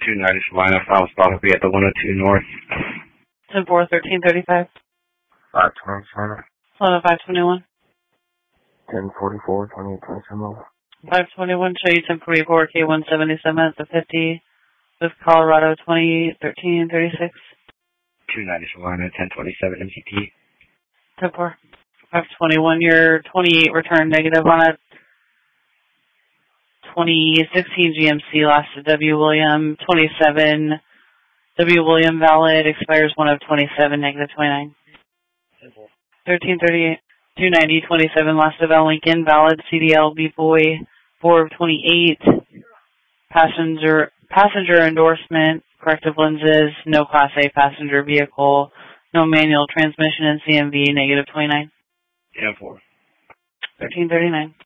290 Salina, final stop will be at the 102 North. 10-4, 1335. 520 Salina. Salina 521. 1044, 2827. 521, show you 1044, K177 at the 50 with Colorado 201336. 290 Salina, 1027 MCT. 10-4. 521, your 28 return negative on a 2016 GMC last to W. William, 27 W. William valid, expires 1 of 27, negative 29. 1338, 290, 27 last of L. Lincoln, valid, CDL, B. Boy, 4 of 28. Passenger endorsement, corrective lenses, no Class A passenger vehicle, no manual transmission and CMV, negative 29. 10-4. 1339.